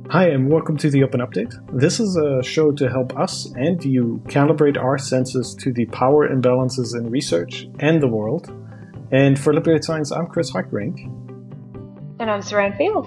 Hi, and welcome to the Open Update. This is a show to help us and you calibrate our senses to the power imbalances in research and the world. And for Liberated Science, I'm Chris Hartbrink. And I'm Saran Field.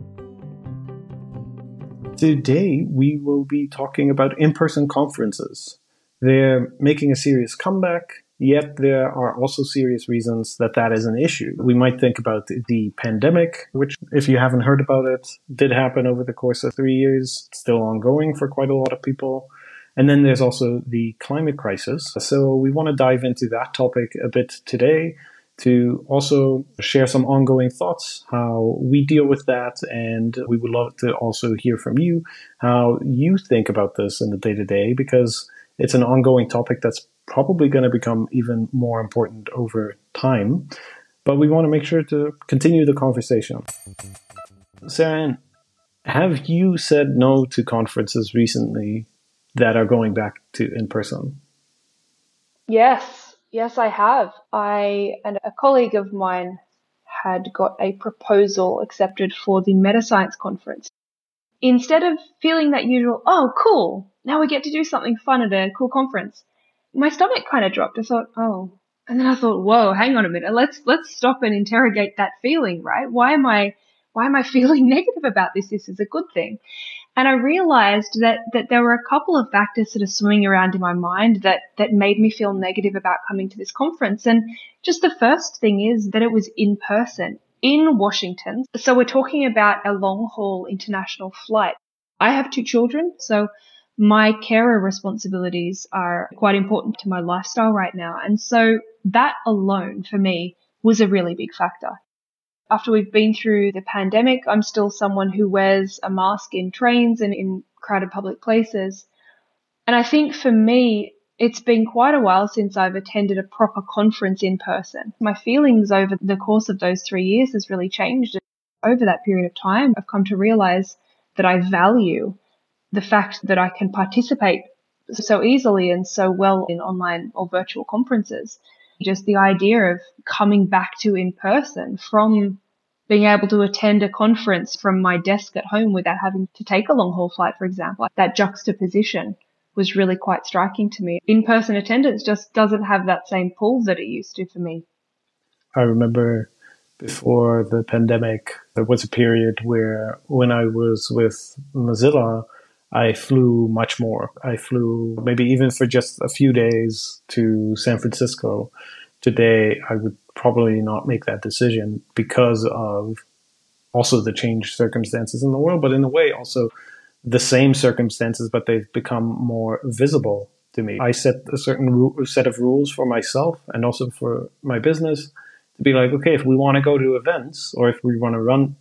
Today, we will be talking about in-person conferences. They're making a serious comeback, yet there are also serious reasons that is an issue. We might think about the pandemic, which, if you haven't heard about it, did happen over the course of 3 years, still ongoing for quite a lot of people. And then there's also the climate crisis. So we want to dive into that topic a bit today to also share some ongoing thoughts, how we deal with that. And we would love to also hear from you, how you think about this in the day-to-day, because it's an ongoing topic that's probably going to become even more important over time. But we want to make sure to continue the conversation. Saran, have you said no to conferences recently that are going back to in-person? Yes, I have. I and a colleague of mine had got a proposal accepted for the MetaScience conference. Instead of feeling that usual, oh, cool, now we get to do something fun at a cool conference, my stomach kind of dropped. I thought, oh, and then I thought, whoa, hang on a minute. Let's stop and interrogate that feeling, right? Why am I feeling negative about this? This is a good thing. And I realized that there were a couple of factors sort of swimming around in my mind that made me feel negative about coming to this conference. And just the first thing is that it was in person in Washington. So we're talking about a long haul international flight. I have 2 children, so my carer responsibilities are quite important to my lifestyle right now. And so that alone for me was a really big factor. After we've been through the pandemic, I'm still someone who wears a mask in trains and in crowded public places. And I think for me, it's been quite a while since I've attended a proper conference in person. My feelings over the course of those 3 years has really changed. Over that period of time, I've come to realize that I value the fact that I can participate so easily and so well in online or virtual conferences. Just the idea of coming back to in person, from being able to attend a conference from my desk at home without having to take a long haul flight, for example, that juxtaposition was really quite striking to me. In-person attendance just doesn't have that same pull that it used to for me. I remember before the pandemic, there was a period where when I was with Mozilla, I flew much more. I flew maybe even for just a few days to San Francisco. Today, I would probably not make that decision because of also the changed circumstances in the world, but in a way also the same circumstances, but they've become more visible to me. I set a certain set of rules for myself and also for my business to be like, okay, if we want to go to events or if we want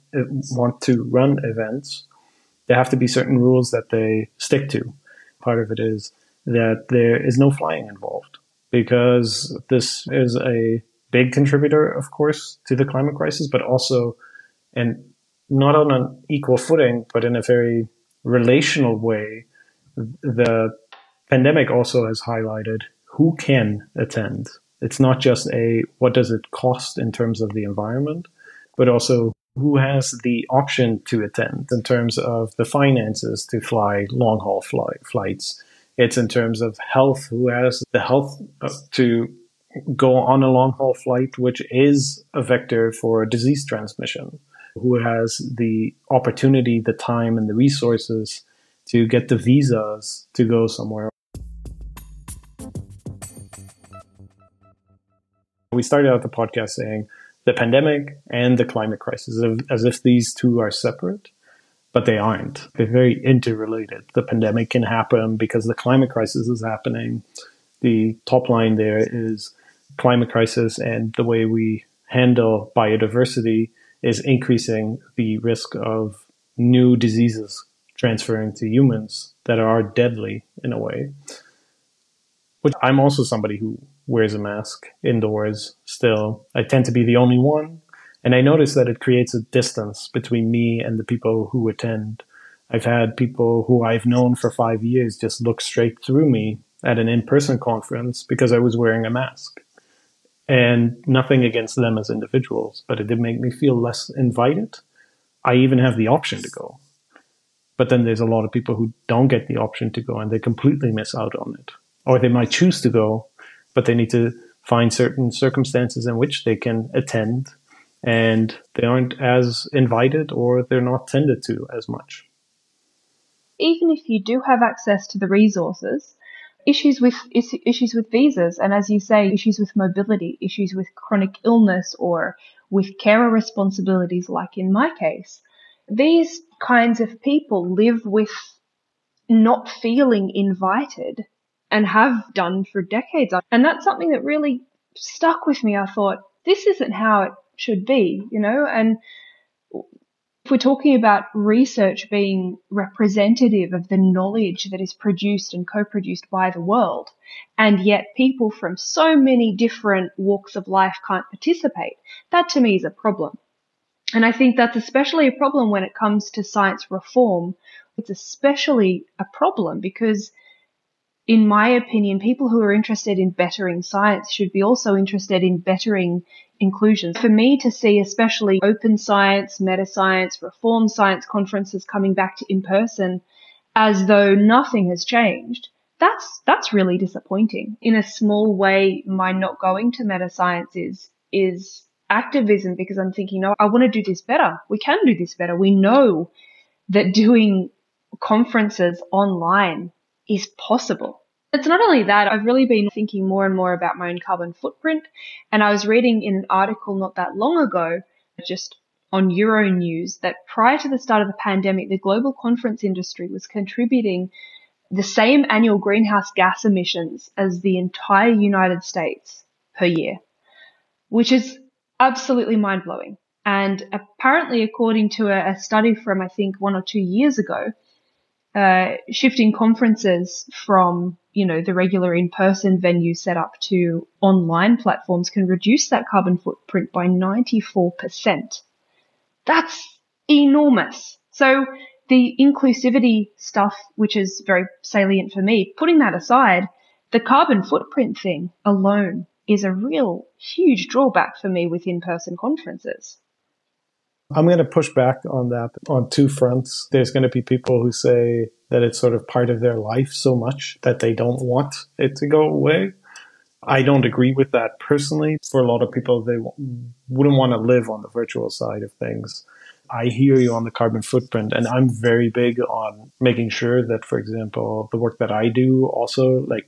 to run events, there have to be certain rules that they stick to. Part of it is that there is no flying involved because this is a big contributor, of course, to the climate crisis, but also, and not on an equal footing, but in a very relational way, the pandemic also has highlighted who can attend. It's not just what does it cost in terms of the environment, but also who has the option to attend in terms of the finances to fly long-haul flights. It's in terms of health, who has the health to go on a long-haul flight, which is a vector for disease transmission, who has the opportunity, the time, and the resources to get the visas to go somewhere. We started out the podcast saying the pandemic and the climate crisis, as if these two are separate, but they aren't. They're very interrelated. The pandemic can happen because the climate crisis is happening. The top line there is climate crisis, and the way we handle biodiversity is increasing the risk of new diseases transferring to humans that are deadly in a way. Which I'm also somebody who wears a mask indoors still. I tend to be the only one. And I notice that it creates a distance between me and the people who attend. I've had people who I've known for 5 years just look straight through me at an in-person conference because I was wearing a mask. And nothing against them as individuals, but it did make me feel less invited. I even have the option to go. But then there's a lot of people who don't get the option to go and they completely miss out on it. Or they might choose to go, but they need to find certain circumstances in which they can attend and they aren't as invited or they're not tended to as much. Even if you do have access to the resources, issues with visas, and as you say, issues with mobility, issues with chronic illness or with carer responsibilities, like in my case, these kinds of people live with not feeling invited and have done for decades. And that's something that really stuck with me. I thought, this isn't how it should be, and if we're talking about research being representative of the knowledge that is produced and co-produced by the world, and yet people from so many different walks of life can't participate, that to me is a problem. And I think that's especially a problem when it comes to science reform. It's especially a problem because, in my opinion, people who are interested in bettering science should be also interested in bettering inclusion. For me to see especially open science, meta science, reform science conferences coming back to in person as though nothing has changed, that's really disappointing. In a small way, my not going to meta science is activism, because I'm thinking, no, I want to do this better. We can do this better. We know that doing conferences online is possible. It's not only that, I've really been thinking more and more about my own carbon footprint. And I was reading in an article not that long ago, just on Euronews, that prior to the start of the pandemic, the global conference industry was contributing the same annual greenhouse gas emissions as the entire United States per year, which is absolutely mind-blowing. And apparently, according to a study from, I think, 1 or 2 years ago, shifting conferences from, the regular in-person venue set up to online platforms can reduce that carbon footprint by 94%. That's enormous. So the inclusivity stuff, which is very salient for me, putting that aside, the carbon footprint thing alone is a real huge drawback for me with in-person conferences. I'm going to push back on that on two fronts. There's going to be people who say that it's sort of part of their life so much that they don't want it to go away. I don't agree with that personally. For a lot of people, they wouldn't want to live on the virtual side of things. I hear you on the carbon footprint, and I'm very big on making sure that, for example, the work that I do also, like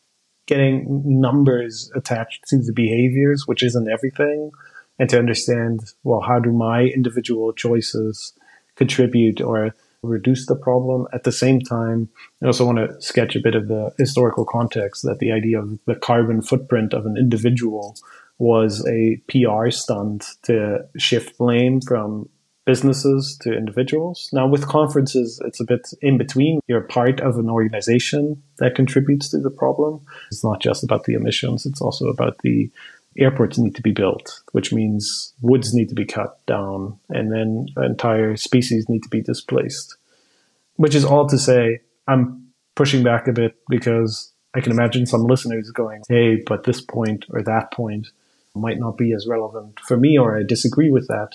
getting numbers attached to the behaviors, which isn't everything, and to understand, well, how do my individual choices contribute or reduce the problem? At the same time, I also want to sketch a bit of the historical context that the idea of the carbon footprint of an individual was a PR stunt to shift blame from businesses to individuals. Now, with conferences, it's a bit in between. You're part of an organization that contributes to the problem. It's not just about the emissions, it's also about the airports need to be built, which means woods need to be cut down, and then entire species need to be displaced. Which is all to say, I'm pushing back a bit because I can imagine some listeners going, hey, but this point or that point might not be as relevant for me, or I disagree with that.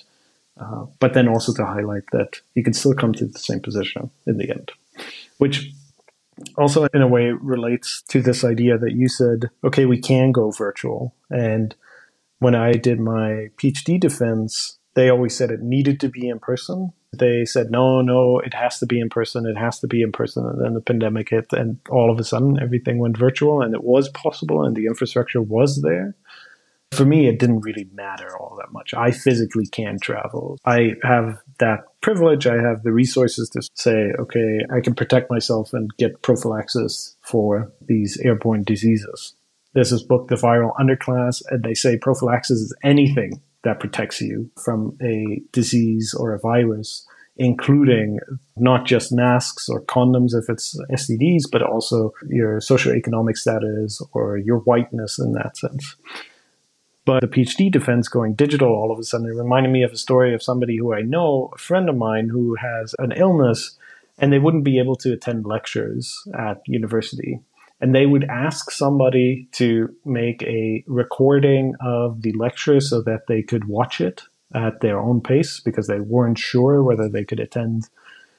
But then also to highlight that you can still come to the same position in the end, which also in a way relates to this idea that you said, okay, we can go virtual. And when I did my PhD defense, they always said it needed to be in person. They said, no, it has to be in person. It has to be in person. And then the pandemic hit and all of a sudden everything went virtual, and it was possible and the infrastructure was there. For me, it didn't really matter all that much. I physically can travel. I have that privilege. I have the resources to say, okay, I can protect myself and get prophylaxis for these airborne diseases. There's this book, The Viral Underclass, and they say prophylaxis is anything that protects you from a disease or a virus, including not just masks or condoms if it's STDs, but also your socioeconomic status or your whiteness in that sense. But the PhD defense going digital all of a sudden, it reminded me of a story of somebody who I know, a friend of mine who has an illness, and they wouldn't be able to attend lectures at university. And they would ask somebody to make a recording of the lecture so that they could watch it at their own pace because they weren't sure whether they could attend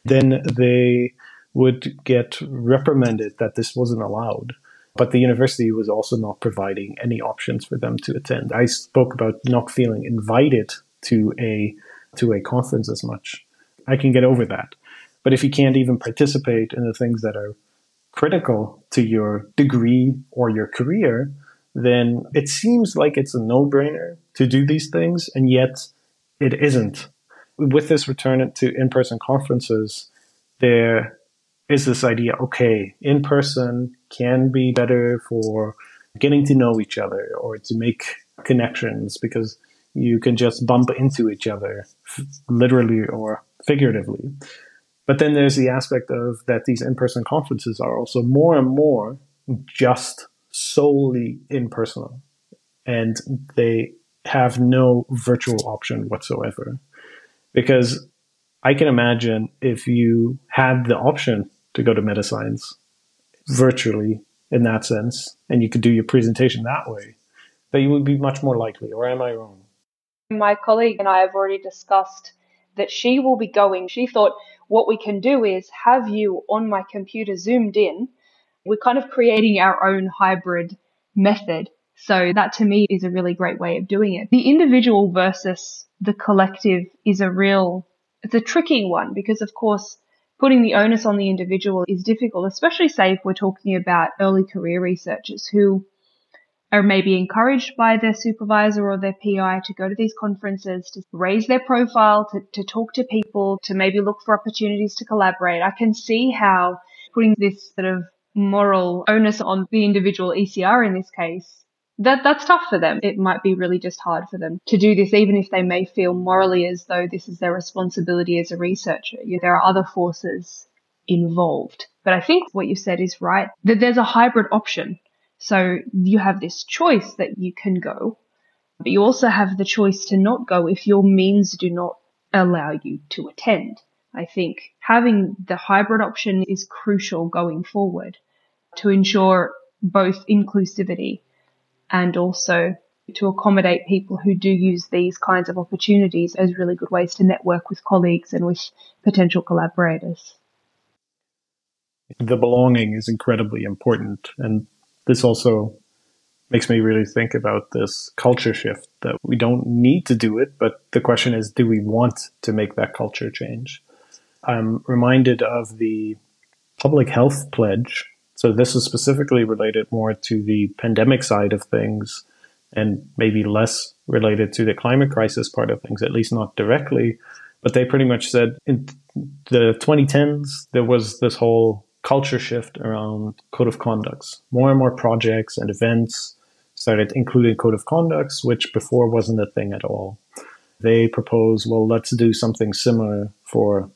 then they would get reprimanded that this wasn't allowed. But the university was also not providing any options for them to attend. I spoke about not feeling invited to a conference as much. I can get over that. But if you can't even participate in the things that are critical to your degree or your career, then it seems like it's a no-brainer to do these things, and yet it isn't. With this return to in-person conferences, there is this idea, okay, in-person can be better for getting to know each other or to make connections because you can just bump into each other, literally or figuratively. But then there's the aspect of that these in-person conferences are also more and more just solely impersonal, and they have no virtual option whatsoever. Because I can imagine if you had the option to go to Metascience virtually in that sense, and you could do your presentation that way, that you would be much more likely, or am I wrong? My colleague and I have already discussed that she will be going. She thought what we can do is have you on my computer zoomed in. We're kind of creating our own hybrid method. So that to me is a really great way of doing it. The individual versus the collective is it's a tricky one because of course putting the onus on the individual is difficult, especially say if we're talking about early career researchers who are maybe encouraged by their supervisor or their PI to go to these conferences, to raise their profile, to talk to people, to maybe look for opportunities to collaborate. I can see how putting this sort of moral onus on the individual ECR in this case, that's tough for them. It might be really just hard for them to do this, even if they may feel morally as though this is their responsibility as a researcher. There are other forces involved. But I think what you said is right, that there's a hybrid option. So you have this choice that you can go, but you also have the choice to not go if your means do not allow you to attend. I think having the hybrid option is crucial going forward to ensure both inclusivity and also to accommodate people who do use these kinds of opportunities as really good ways to network with colleagues and with potential collaborators. The belonging is incredibly important, and this also makes me really think about this culture shift that we don't need to do it, but the question is, do we want to make that culture change? I'm reminded of the public health pledge. So this is specifically related more to the pandemic side of things and maybe less related to the climate crisis part of things, at least not directly. But they pretty much said in the 2010s, there was this whole culture shift around code of conducts. More and more projects and events started including code of conducts, which before wasn't a thing at all. They propose, well, let's do something similar for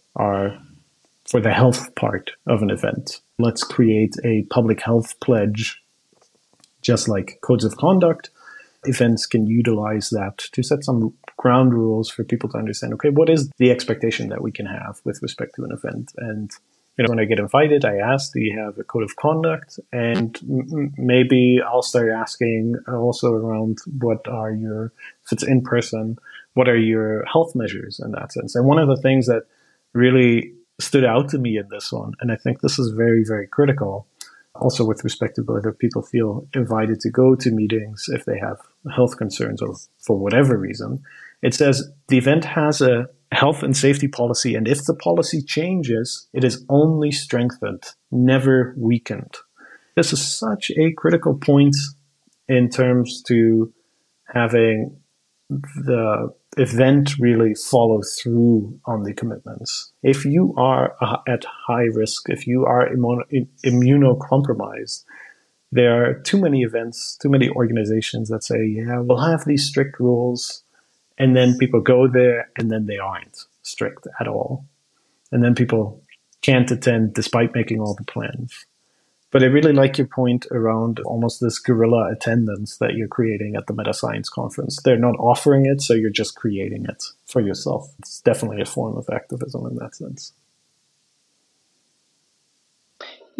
the health part of an event. Let's create a public health pledge, just like codes of conduct. Events can utilize that to set some ground rules for people to understand, okay, what is the expectation that we can have with respect to an event? And when I get invited, I ask, do you have a code of conduct? And maybe I'll start asking also around if it's in person, what are your health measures in that sense? And one of the things that really stood out to me in this one, and I think this is very, very critical, also with respect to whether people feel invited to go to meetings if they have health concerns or for whatever reason. It says the event has a health and safety policy, and if the policy changes, it is only strengthened, never weakened. This is such a critical point in terms to having the event really follow through on the commitments. If you are at high risk, if you are immunocompromised, there are too many events, too many organizations that say, yeah, we'll have these strict rules, and then people go there and then they aren't strict at all. And then people can't attend despite making all the plans. But I really like your point around almost this guerrilla attendance that you're creating at the Metascience conference. They're not offering it, so you're just creating it for yourself. It's definitely a form of activism in that sense.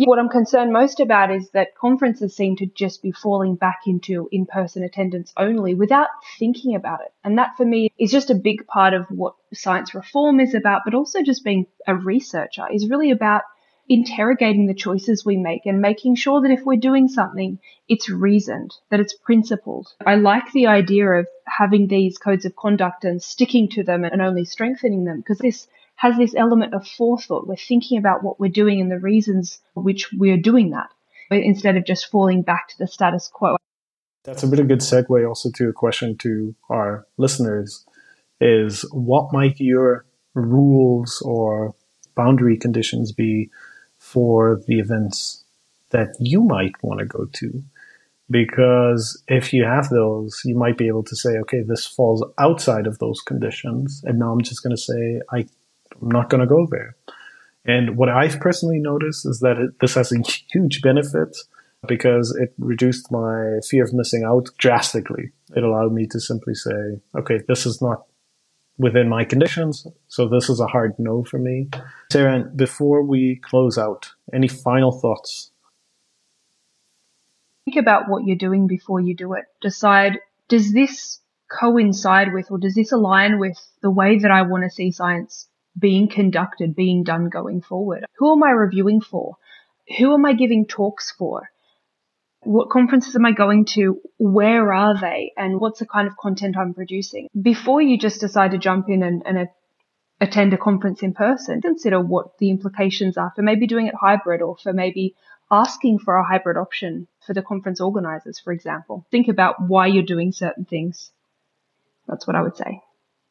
What I'm concerned most about is that conferences seem to just be falling back into in-person attendance only without thinking about it. And that for me is just a big part of what science reform is about, but also just being a researcher is really about interrogating the choices we make and making sure that if we're doing something, it's reasoned, that it's principled. I like the idea of having these codes of conduct and sticking to them and only strengthening them, because this has this element of forethought. We're thinking about what we're doing and the reasons which we're doing that, instead of just falling back to the status quo. That's a really good segue also to a question to our listeners is what might your rules or boundary conditions be for the events that you might want to go to? Because if you have those, you might be able to say, okay, this falls outside of those conditions. And now I'm just going to say, I'm not going to go there. And what I've personally noticed is that this has a huge benefit because it reduced my fear of missing out drastically. It allowed me to simply say, okay, this is not within my conditions, so this is a hard no for me. Sarah, before we close out, any final thoughts? Think about what you're doing before you do it. Decide, does this coincide with, or does this align with the way that I want to see science being conducted, being done going forward? Who am I reviewing for? Who am I giving talks for? What conferences am I going to? Where are they? And what's the kind of content I'm producing? Before you just decide to jump in and attend a conference in person, consider what the implications are for maybe doing it hybrid, or for maybe asking for a hybrid option for the conference organizers, for example. Think about why you're doing certain things. That's what I would say.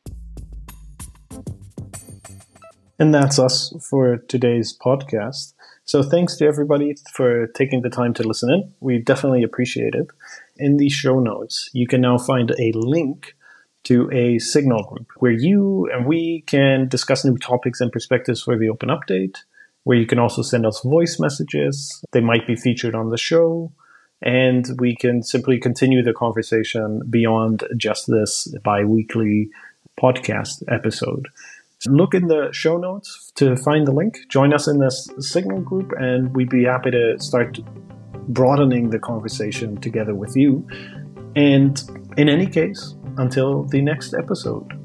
And that's us for today's podcast. So thanks to everybody for taking the time to listen in. We definitely appreciate it. In the show notes, you can now find a link to a Signal group where you and we can discuss new topics and perspectives for the Open Update, where you can also send us voice messages. They might be featured on the show, and we can simply continue the conversation beyond just this bi-weekly podcast episode. Look in the show notes to find the link. Join us in this Signal group, and we'd be happy to start broadening the conversation together with you. And in any case, until the next episode.